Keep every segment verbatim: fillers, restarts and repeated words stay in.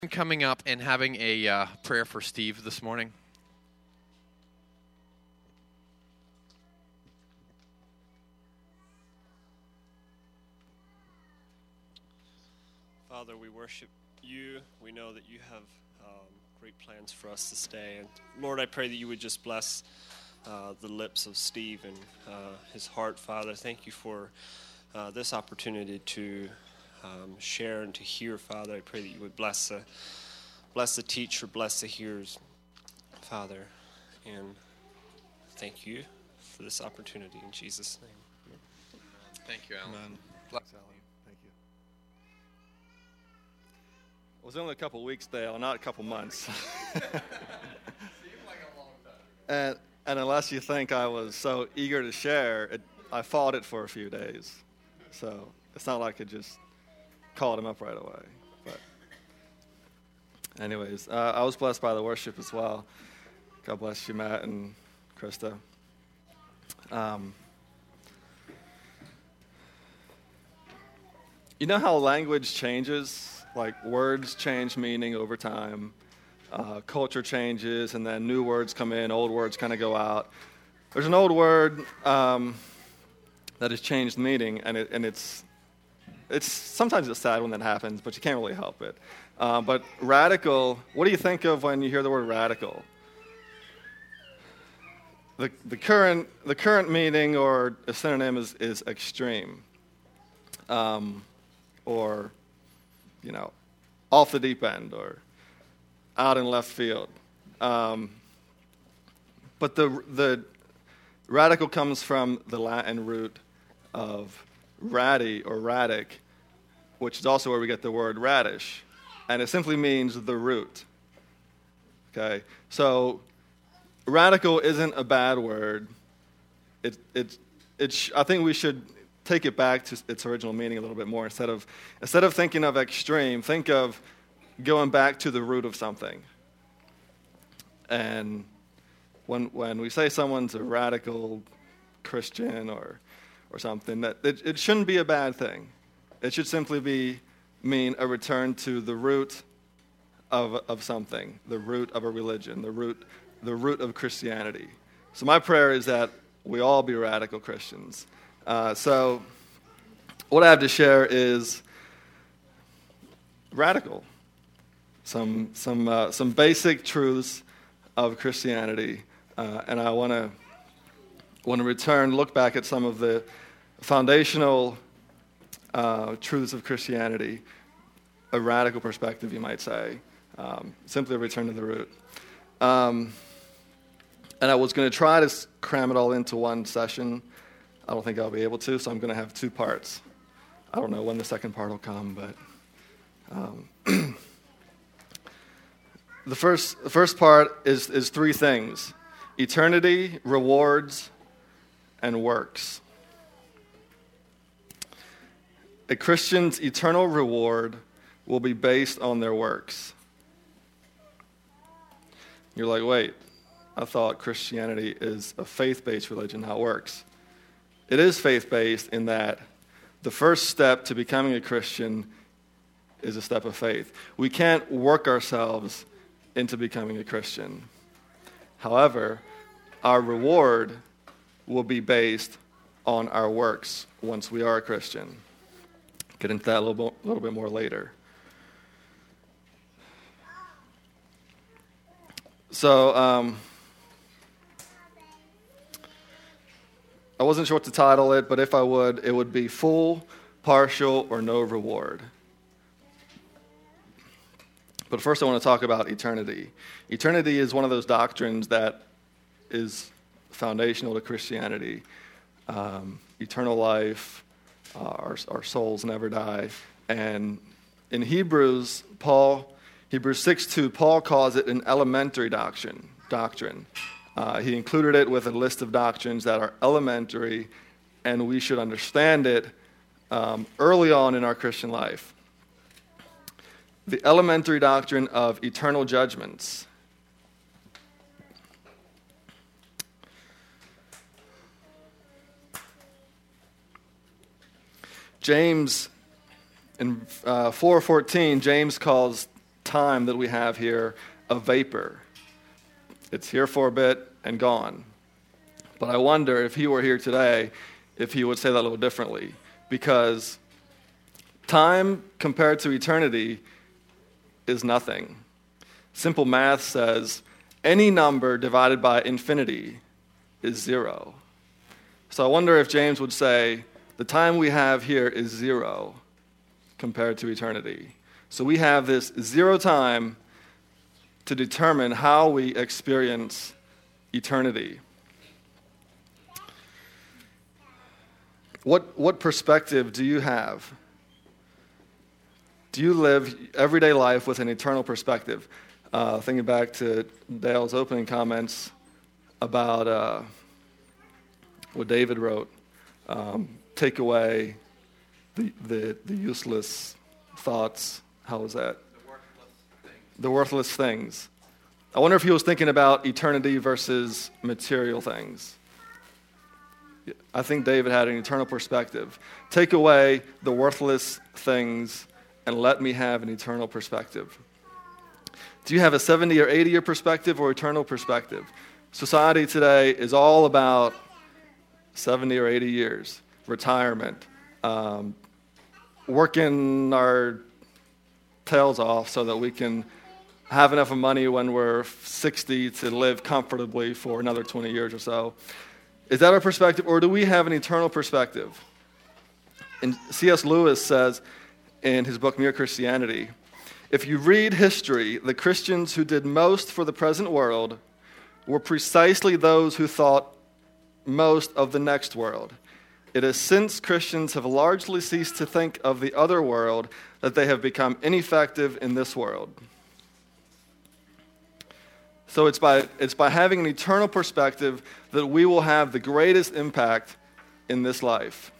Coming up and having a uh, prayer for Steve this morning. Father, we worship you. We know that you have um, great plans for us this day. And Lord, I pray that you would just bless uh, the lips of Steve and uh, his heart, Father. Thank you for uh, this opportunity to um, share and to hear, Father. I pray that you would bless the Bless the teacher, bless the hearers, Father, and thank you for this opportunity in Jesus' name. Thank you, Alan. Amen. Bless Alan. Thank you. It was only a couple weeks, Dale, not a couple months. Seemed like a long time. and and unless you think I was so eager to share, it, I fought it for a few days. So it's not like I just called him up right away. But anyways, uh, I was blessed by the worship as well. God bless you, Matt and Krista. Um, you know how language changes? Like words change meaning over time. Uh, culture changes, and then new words come in, old words kind of go out. There's an old word um, that has changed meaning, and it, and it's it's sometimes it's sad when that happens, but you can't really help it. Uh, but radical, what do you think of when you hear the word radical? The the current the current meaning or a synonym is, is extreme, um, or you know, off the deep end, or out in left field. Um, but the the radical comes from the Latin root of radi or radic, which is also where we get the word radish. And it simply means the root. Okay? So radical isn't a bad word. It it it sh- I think we should take it back to its original meaning a little bit more. Instead of instead of thinking of extreme, think of going back to the root of something. And when when we say someone's a radical Christian or or something, that it, it shouldn't be a bad thing. It should simply be mean a return to the root of of something, the root of a religion, the root the root of Christianity. So my prayer is that we all be radical Christians. Uh, so what I have to share is radical, some some uh, some basic truths of Christianity, uh, and I want to want to return, look back at some of the foundational Uh, truths of Christianity, a radical perspective, you might say, um, simply a return to the root. Um, and I was going to try to cram it all into one session. I don't think I'll be able to, so I'm going to have two parts. I don't know when the second part will come, but um, the first the first part is is three things: eternity, rewards, and works. A Christian's eternal reward will be based on their works. You're like, wait, I thought Christianity is a faith-based religion, how it works. It is faith-based in that the first step to becoming a Christian is a step of faith. We can't work ourselves into becoming a Christian. However, our reward will be based on our works once we are a Christian. Get into that a little bit, a little bit more later. So, um, I wasn't sure what to title it, but if I would, it would be Full, Partial, or No Reward. But first I want to talk about eternity. Eternity is one of those doctrines that is foundational to Christianity. Um, eternal life, Uh, our, our souls never die. And in Hebrews, Paul, Hebrews six two, Paul calls it an elementary doctrine. Doctrine. Uh, he included it with a list of doctrines that are elementary, and we should understand it um, early on in our Christian life. The elementary doctrine of eternal judgments. James, in uh, four fourteen, James calls time that we have here a vapor. It's here for a bit and gone. But I wonder if he were here today, if he would say that a little differently. Because time compared to eternity is nothing. Simple math says any number divided by infinity is zero. So I wonder if James would say the time we have here is zero compared to eternity. So we have this zero time to determine how we experience eternity. What, what perspective do you have? Do you live everyday life with an eternal perspective? Uh, thinking back to Dale's opening comments about uh, what David wrote, um, take away the, the, the useless thoughts. How was that? The worthless things. The worthless things. I wonder if he was thinking about eternity versus material things. I think David had an eternal perspective. Take away the worthless things and let me have an eternal perspective. Do you have a seventy or eighty year perspective or eternal perspective? Society today is all about seventy or eighty years, retirement, um, working our tails off so that we can have enough of money when we're sixty to live comfortably for another twenty years or so. Is that our perspective, or do we have an eternal perspective? And C S Lewis says in his book, Mere Christianity, if you read history, the Christians who did most for the present world were precisely those who thought most of the next world. It is since Christians have largely ceased to think of the other world that they have become ineffective in this world. So it's by, it's by having an eternal perspective that we will have the greatest impact in this life.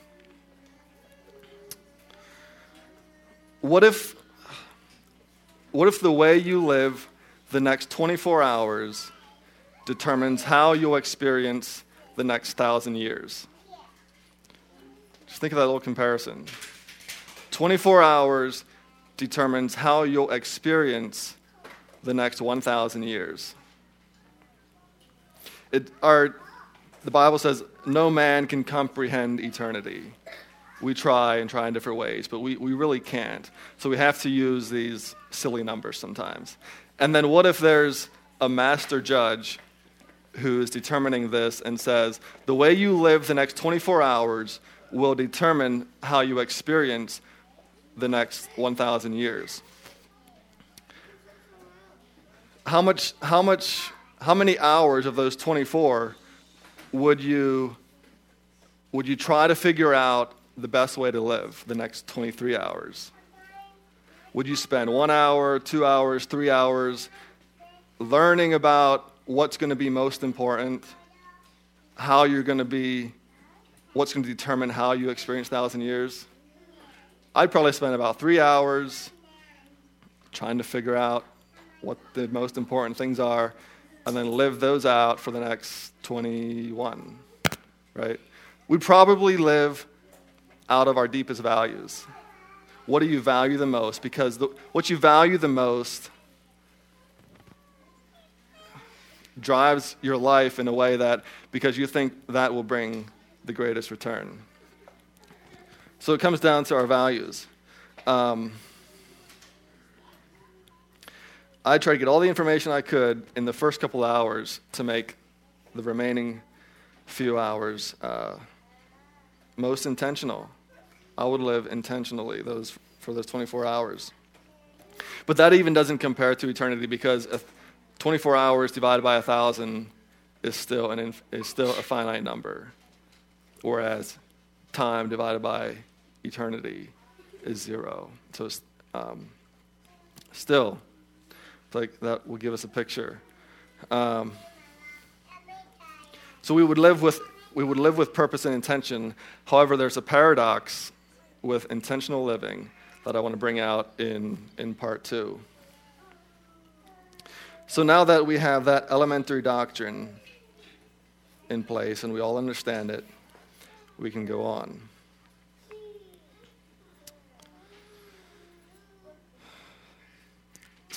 What if, what if the way you live the next twenty-four hours determines how you'll experience the next thousand years? Just think of that little comparison. twenty-four hours determines how you'll experience the next one thousand years. It, our, the Bible says no man can comprehend eternity. We try and try in different ways, but we, we really can't. So we have to use these silly numbers sometimes. And then what if there's a master judge who is determining this and says, the way you live the next twenty-four hours will determine how you experience the next one thousand years. How much, how much, how many hours of those twenty-four would you, would you try to figure out the best way to live the next twenty-three hours? Would you spend one hour, two hours, three hours learning about what's going to be most important, how you're going to be, what's going to determine how you experience one thousand years? I'd probably spend about three hours trying to figure out what the most important things are, and then live those out for the next twenty-one, right? We probably live out of our deepest values. What do you value the most? Because the, what you value the most drives your life in a way that, because you think that will bring the greatest return. So it comes down to our values. Um, I tried to get all the information I could in the first couple hours to make the remaining few hours uh, most intentional. I would live intentionally those for those twenty-four hours. But that even doesn't compare to eternity, because twenty-four hours divided by one thousand is still an inf- is still a finite number, whereas time divided by eternity is zero. So um, still, like that will give us a picture. Um, so we would live with we would live with purpose and intention. However, there's a paradox with intentional living that I want to bring out in, in part two. So now that we have that elementary doctrine in place and we all understand it, we can go on.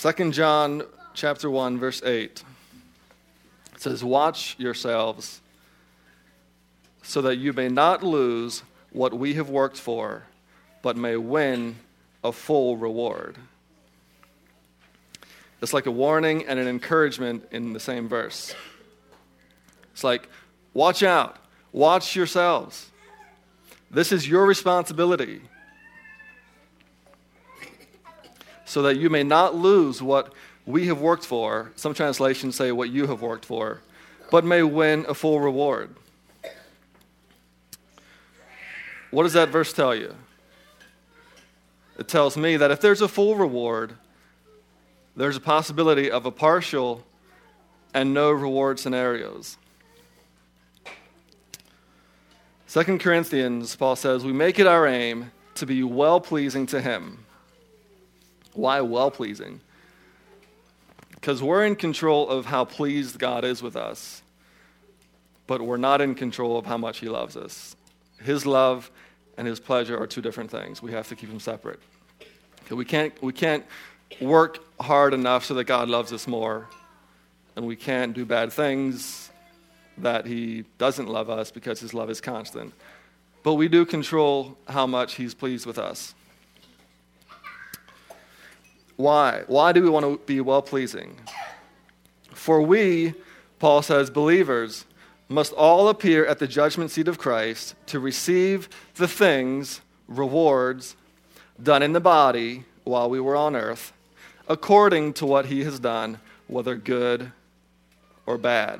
Second John chapter one, verse eight. It says, "Watch yourselves so that you may not lose what we have worked for, but may win a full reward." It's like a warning and an encouragement in the same verse. It's like, watch out. Watch yourselves. This is your responsibility, so that you may not lose what we have worked for. Some translations say what you have worked for, but may win a full reward. What does that verse tell you? It tells me that if there's a full reward, there's a possibility of a partial and no reward scenarios. Second Corinthians, Paul says, we make it our aim to be well-pleasing to him. Why well-pleasing? Because we're in control of how pleased God is with us, but we're not in control of how much he loves us. His love and his pleasure are two different things. We have to keep them separate. We can't, we can't work hard enough so that God loves us more, and we can't do bad things that he doesn't love us because his love is constant. But we do control how much he's pleased with us. Why? Why do we want to be well-pleasing? For we, Paul says, believers must all appear at the judgment seat of Christ to receive the things, rewards, done in the body while we were on earth, according to what he has done, whether good or bad.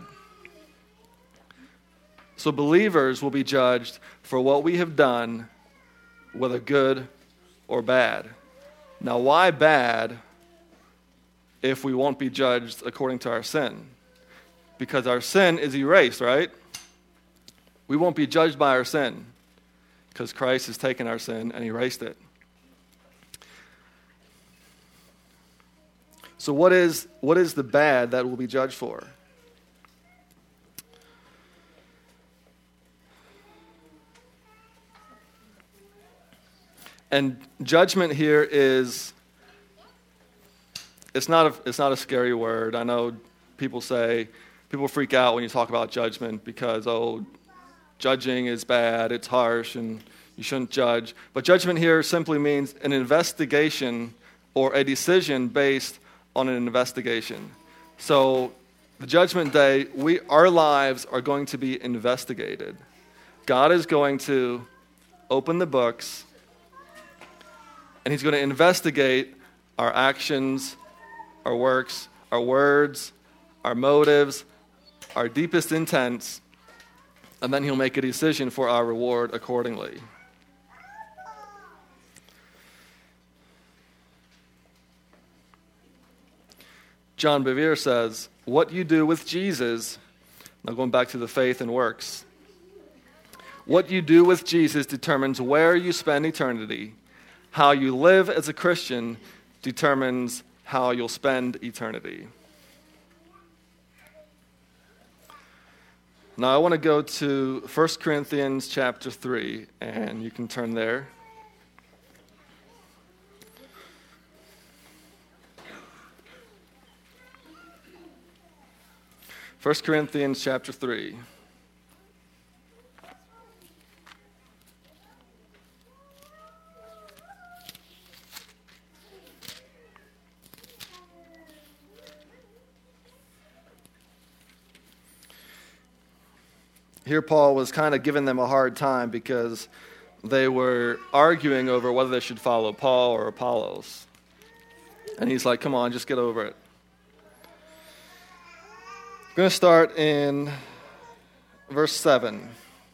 So believers will be judged for what we have done, whether good or bad. Now, why bad if we won't be judged according to our sin? Because our sin is erased, right? We won't be judged by our sin because Christ has taken our sin and erased it. So what is what is the bad that we'll be judged for? And judgment here is, it's not a, it's not a scary word. I know people say, people freak out when you talk about judgment because, oh, judging is bad, it's harsh, and you shouldn't judge. But judgment here simply means an investigation or a decision based on an investigation. So the judgment day, we our lives are going to be investigated. God is going to open the books, and he's going to investigate our actions, our works, our words, our motives, our deepest intents, and then he'll make a decision for our reward accordingly. John Bevere says, what you do with Jesus, now going back to the faith and works, what you do with Jesus determines where you spend eternity. How you live as a Christian determines how you'll spend eternity. Now I want to go to First Corinthians chapter three, and you can turn there. First Corinthians chapter three. Here Paul was kind of giving them a hard time because they were arguing over whether they should follow Paul or Apollos. And he's like, come on, just get over it. I'm going to start in verse seven.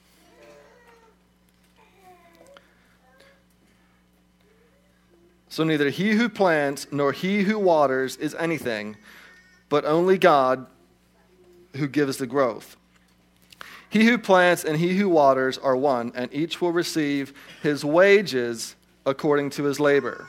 So neither he who plants nor he who waters is anything, but only God who gives the growth. He who plants and he who waters are one, and each will receive his wages according to his labor.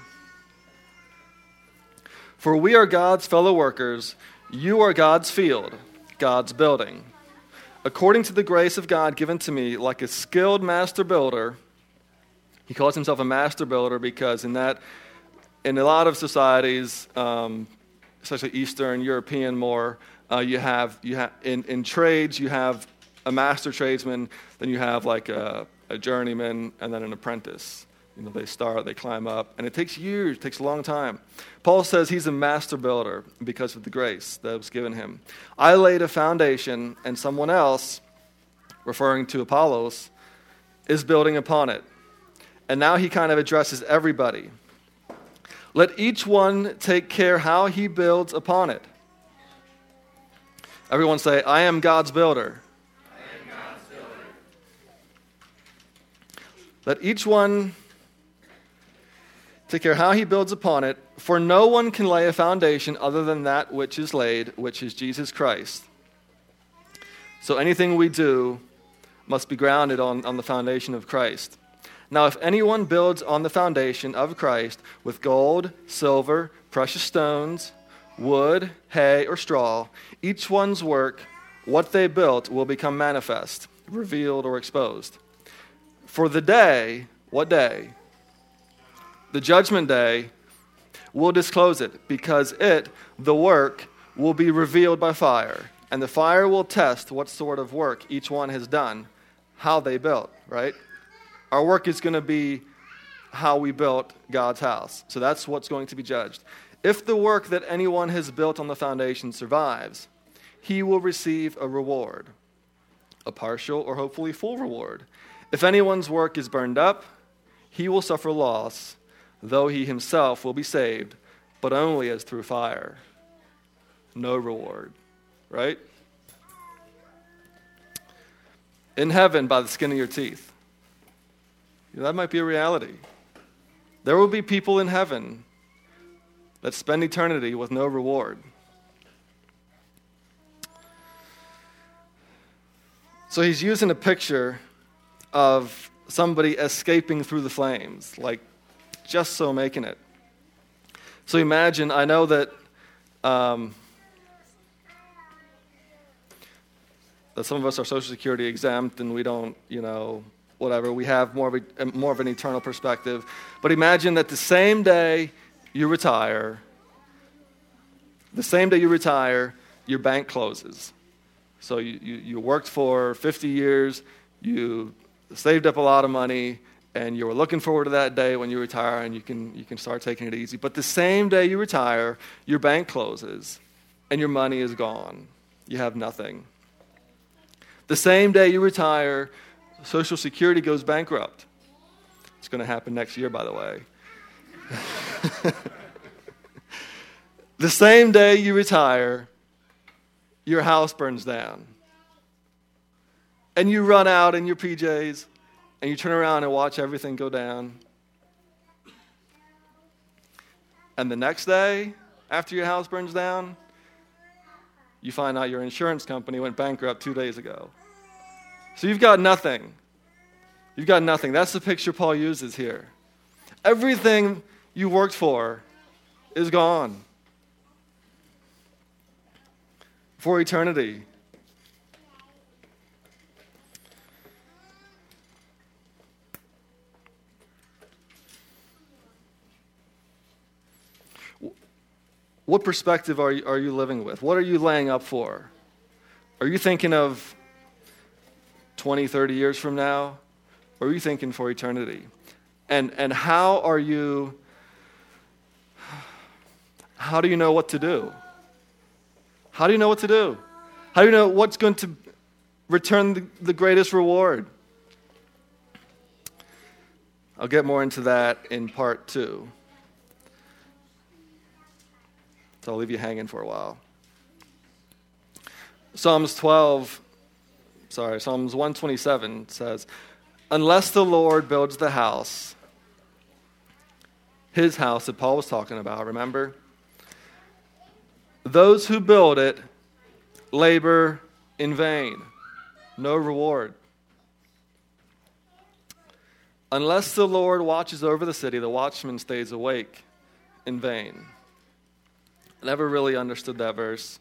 For we are God's fellow workers, you are God's field, God's building. According to the grace of God given to me, like a skilled master builder, he calls himself a master builder because in that, in a lot of societies, um, especially Eastern European more. Uh, you have you have in, in trades you have a master tradesman, then you have like a, a journeyman, and then an apprentice. You know, they start, they climb up, and it takes years, it takes a long time. Paul says he's a master builder because of the grace that was given him. I laid a foundation, and someone else, referring to Apollos, is building upon it. And now he kind of addresses everybody. Let each one take care how he builds upon it. Everyone say, I am God's builder. I am God's builder. Let each one take care how he builds upon it, for no one can lay a foundation other than that which is laid, which is Jesus Christ. So anything we do must be grounded on, on the foundation of Christ. Now, if anyone builds on the foundation of Christ with gold, silver, precious stones, wood, hay, or straw, each one's work, what they built, will become manifest, revealed, or exposed. For the day, what day? The judgment day will disclose it, because it, the work, will be revealed by fire. And the fire will test what sort of work each one has done, how they built, right? Our work is going to be how we built God's house. So that's what's going to be judged. If the work that anyone has built on the foundation survives, he will receive a reward, a partial or hopefully full reward. If anyone's work is burned up, he will suffer loss, though he himself will be saved, but only as through fire. No reward, right? In heaven, by the skin of your teeth. You know, that might be a reality. There will be people in heaven that spend eternity with no reward. So he's using a picture of somebody escaping through the flames, like just so making it. So imagine, I know that um, that some of us are Social Security exempt and we don't, you know, whatever. We have more of a, more of an eternal perspective. But imagine that the same day you retire, the same day you retire, your bank closes. So you, you, you worked for fifty years, you saved up a lot of money, and you were looking forward to that day when you retire and you can you can start taking it easy. But the same day you retire, your bank closes and your money is gone. You have nothing. The same day you retire, Social Security goes bankrupt. It's going to happen next year, by the way. The same day you retire, your house burns down. And you run out in your P Js, and you turn around and watch everything go down. And the next day, after your house burns down, you find out your insurance company went bankrupt two days ago. So you've got nothing. You've got nothing. That's the picture Paul uses here. Everything you worked for is gone for eternity. What perspective are you, are you living with? What are you laying up for? Are you thinking of twenty, thirty years from now? Or are you thinking for eternity? And and how are you, how do you know what to do? How do you know what to do? How do you know what's going to return the, the greatest reward? I'll get more into that in part two. So I'll leave you hanging for a while. Psalms twelve, sorry, Psalms one twenty-seven says, unless the Lord builds the house, his house that Paul was talking about, remember? Those who build it labor in vain, no reward. Unless the Lord watches over the city, the watchman stays awake in vain. I never really understood that verse.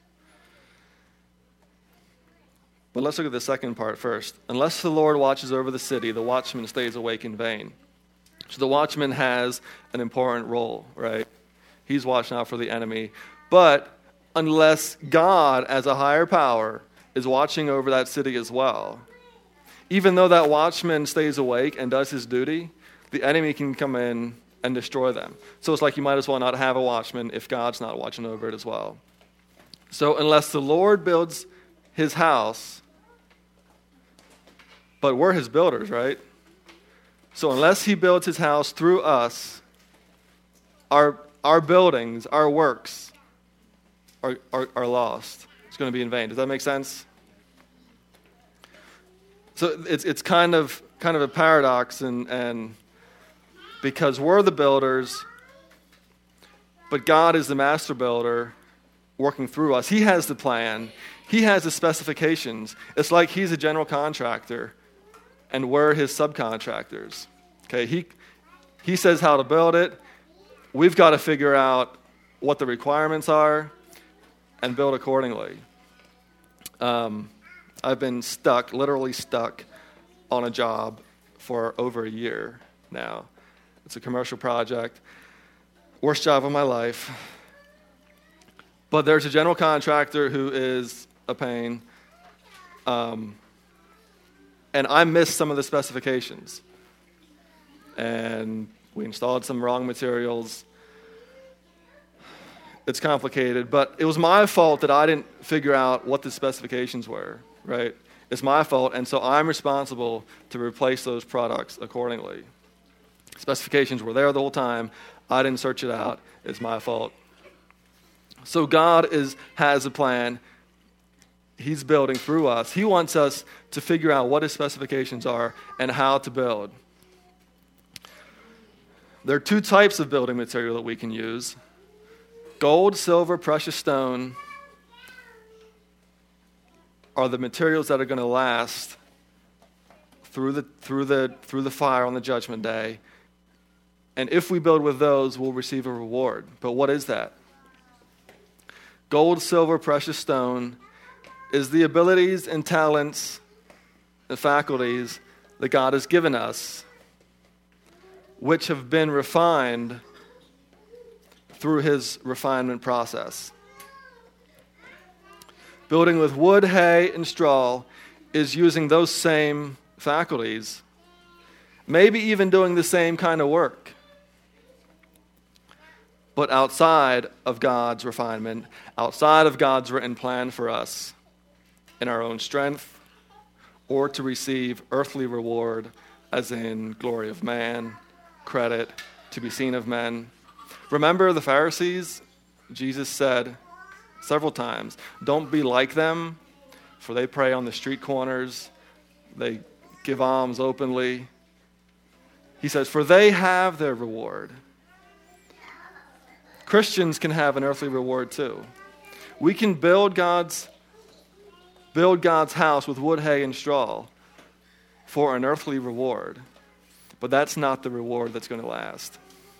But let's look at the second part first. Unless the Lord watches over the city, the watchman stays awake in vain. So the watchman has an important role, right? He's watching out for the enemy. But unless God, as a higher power, is watching over that city as well, even though that watchman stays awake and does his duty, the enemy can come in and destroy them. So it's like you might as well not have a watchman if God's not watching over it as well. So unless the Lord builds his house, but we're his builders, right? So unless he builds his house through us, our our buildings, our works are, are, are lost. It's going to be in vain. Does that make sense? So it's it's kind of kind of a paradox, and and because we're the builders, but God is the master builder working through us. He has the plan. He has the specifications. It's like he's a general contractor and we're his subcontractors. Okay, he he says how to build it. We've got to figure out what the requirements are and build accordingly. Um, I've been stuck, literally stuck, on a job for over a year now. It's a commercial project. Worst job of my life. But there's a general contractor who is a pain. Um, and I missed some of the specifications. And we installed some wrong materials. It's complicated, but it was my fault that I didn't figure out what the specifications were, right? It's my fault, and so I'm responsible to replace those products accordingly. Specifications were there the whole time. I didn't search it out. It's my fault. So God is has a plan. He's building through us. He wants us to figure out what his specifications are and how to build. There are two types of building material that we can use. Gold, silver, precious stone are the materials that are going to last through the through the through the fire on the judgment day. And if we build with those, we'll receive a reward. But what is that? Gold, silver, precious stone is the abilities and talents and faculties that God has given us, which have been refined through his refinement process. Building with wood, hay, and straw is using those same faculties, maybe even doing the same kind of work, but outside of God's refinement, outside of God's written plan for us, in our own strength, or to receive earthly reward, as in glory of man, credit, to be seen of men. Remember the Pharisees? Jesus said several times, don't be like them, for they pray on the street corners, they give alms openly. He says, for they have their reward. Christians can have an earthly reward too. We can build God's build God's house with wood, hay, and straw for an earthly reward, but that's not the reward that's going to last.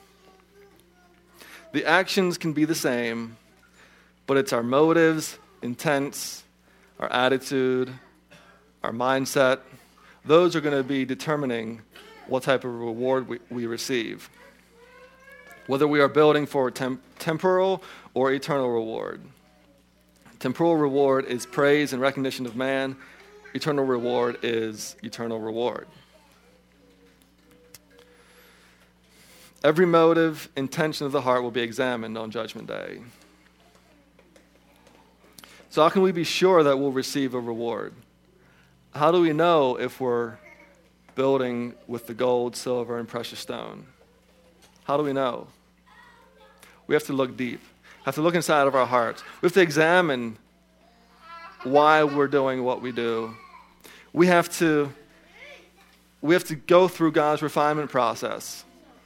The actions can be the same, but it's our motives, intents, our attitude, our mindset. Those are going to be determining what type of reward we, we receive. Whether we are building for temp- temporal or eternal reward. Temporal reward is praise and recognition of man. Eternal reward is eternal reward. Every motive, intention of the heart will be examined on Judgment Day. So how can we be sure that we'll receive a reward? How do we know if we're building with the gold, silver, and precious stone? How do we know? We have to look deep. We have to look inside of our hearts. We have to examine why we're doing what we do. We have to, we have to go through God's refinement process.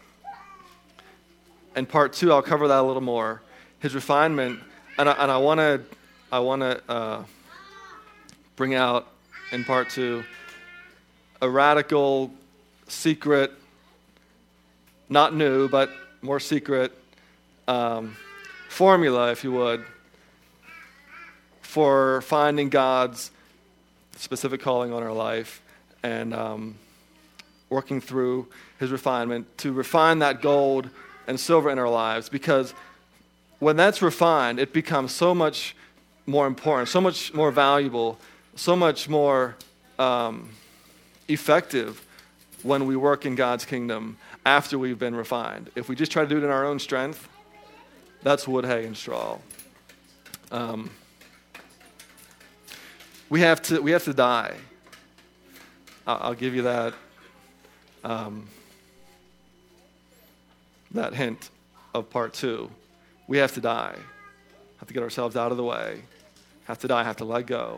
In part two, I'll cover that a little more. His refinement, and I, and I want to, I want to uh, bring out in part two a radical, secret, not new, but more secret um, formula, if you would, for finding God's specific calling on our life and um, working through his refinement to refine that gold and silver in our lives, because when that's refined, it becomes so much more important, so much more valuable, so much more um, effective when we work in God's kingdom after we've been refined. If we just try to do it in our own strength, that's wood, hay, and straw. Um, we have to we have to die. I'll, I'll give you that um, that hint of part two. We have to die. Have to get ourselves out of the way. Have to die. Have to let go.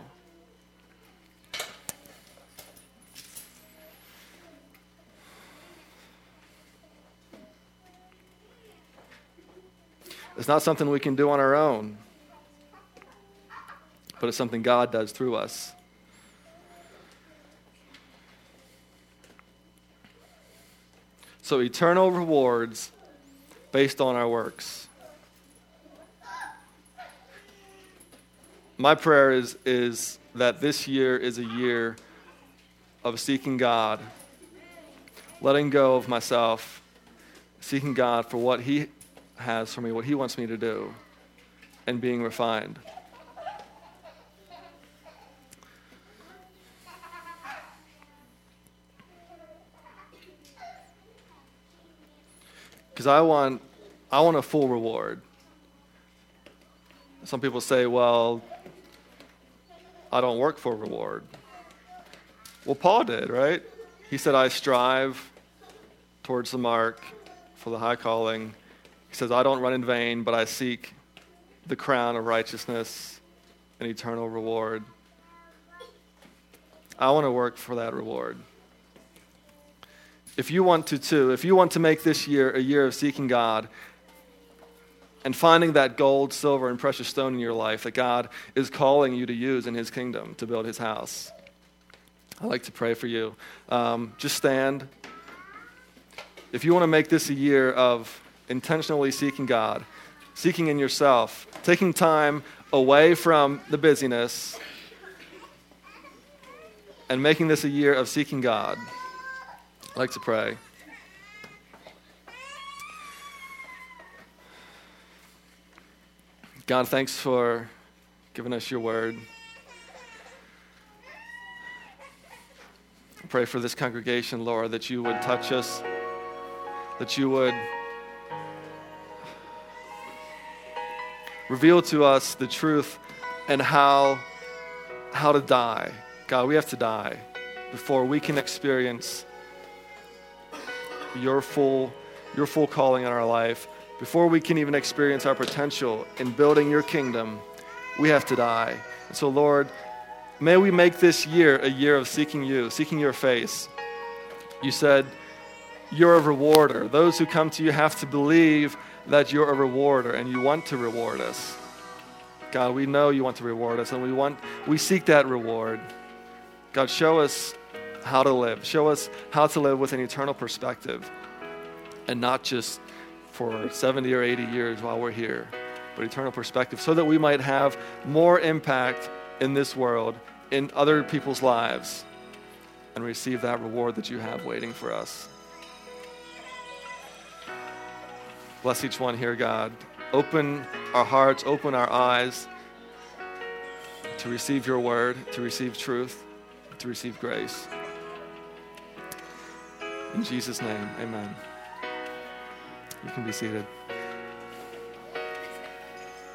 It's not something we can do on our own, but it's something God does through us. So eternal rewards based on our works. My prayer is, is that this year is a year of seeking God, letting go of myself, seeking God for what He has for me, what He wants me to do, and being refined. Because I want, I want a full reward. Some people say, well, I don't work for a reward. Well, Paul did, right? He said, I strive towards the mark for the high calling. He says, I don't run in vain, but I seek the crown of righteousness and eternal reward. I want to work for that reward. If you want to too, if you want to make this year a year of seeking God and finding that gold, silver, and precious stone in your life that God is calling you to use in His kingdom to build His house, I'd like to pray for you. Um, just stand. If you want to make this a year of intentionally seeking God, seeking in yourself, taking time away from the busyness, and making this a year of seeking God, I'd like to pray. God, thanks for giving us your word. I pray for this congregation, Lord, that you would touch us, that you would reveal to us the truth and how, how to die. God, we have to die before we can experience your full, your full calling in our life. Before we can even experience our potential in building your kingdom, we have to die. And so, Lord, may we make this year a year of seeking you, seeking your face. You said you're a rewarder. Those who come to you have to believe that you're a rewarder and you want to reward us. God, we know you want to reward us, and we want we seek that reward. God, show us how to live. Show us how to live with an eternal perspective and not just for seventy or eighty years while we're here, but eternal perspective so that we might have more impact in this world, in other people's lives, and receive that reward that you have waiting for us. Bless each one here, God. Open our hearts, open our eyes to receive your word, to receive truth, to receive grace. In Jesus' name, amen. You can be seated.